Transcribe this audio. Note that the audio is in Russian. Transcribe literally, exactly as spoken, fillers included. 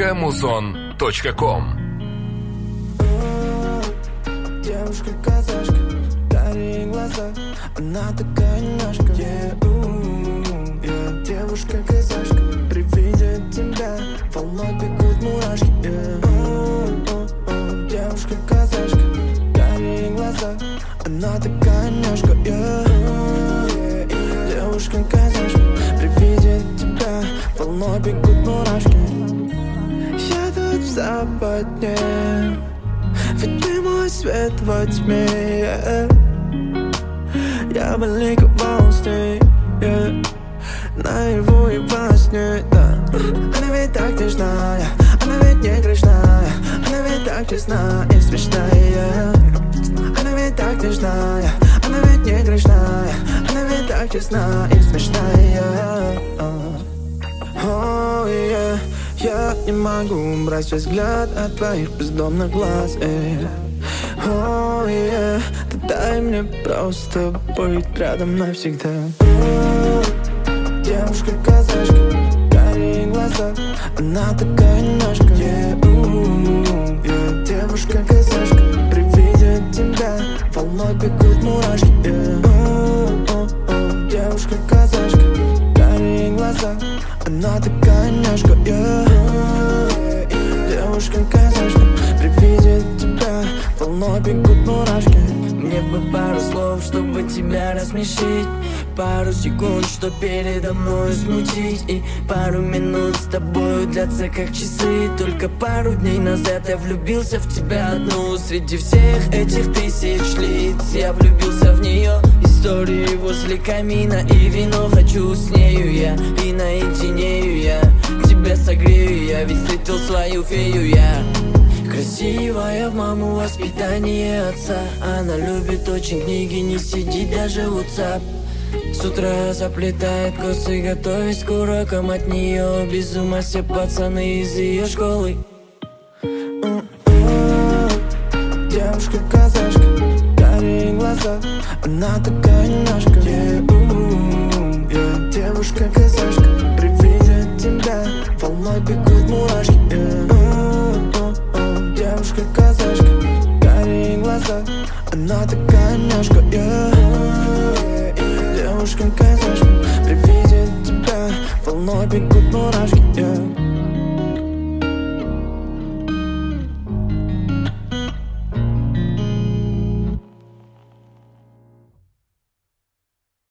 точка музон точка ком. Девушка-казашка, карие глаза, она такая немножко yeah, uh, yeah. Девушка-казашка, при виде тебя волной бегут мурашки yeah. uh, uh, uh. Девушка-казашка, карие глаза, она такая немножко yeah, uh, yeah. Девушка-казашка, при виде тебя волной бегут мурашки. Я тут в западне, ведь ты мой свет во тьме yeah. Я бы ликовал с ней yeah. Наяву и во сне да. Она ведь так нежная, она ведь не грешная, она ведь так честна и смешная. Она ведь так нежная, она ведь не грешная, она ведь так честна и смешная. Oh, yeah. Я не могу убрать свой взгляд от твоих бездомных глаз yeah. Oh, yeah. Ты дай мне просто быть рядом навсегда. oh, Девушка-казашка, карие глаза, она такая немножко yeah. uh, yeah. Девушка-казашка, при виде тебя волной бегут мурашки yeah. uh, uh, uh. Девушка-казашка, карие глаза, она такая немножко yeah. Девушка-казашка, при виде тебя волной бегут мурашки. Мне бы пару слов, чтобы тебя рассмешить, пару секунд, что передо мной смутить, и пару минут с тобой длятся как часы. Только пару дней назад я влюбился в тебя одну. Среди всех этих тысяч лиц я влюбился в нее. Истории возле камина и вино, хочу с нею я, и наединею я тебя согрею я, ведь встретил свою фею я. Красивая в маму, воспитание отца, она любит очень книги, не сидит даже в WhatsApp. С утра заплетает косы, готовясь к урокам, от нее без ума все пацаны из ее школы. Девушка-казашка, карие глаза, она такая немножко yeah, uh, yeah. Девушка-казашка, при виде тебя волной бегут мурашки yeah. uh, uh, uh. Девушка-казашка, карие глаза, она такая немножко yeah. uh, Девушка-казашка, при виде тебя волной бегут мурашки yeah.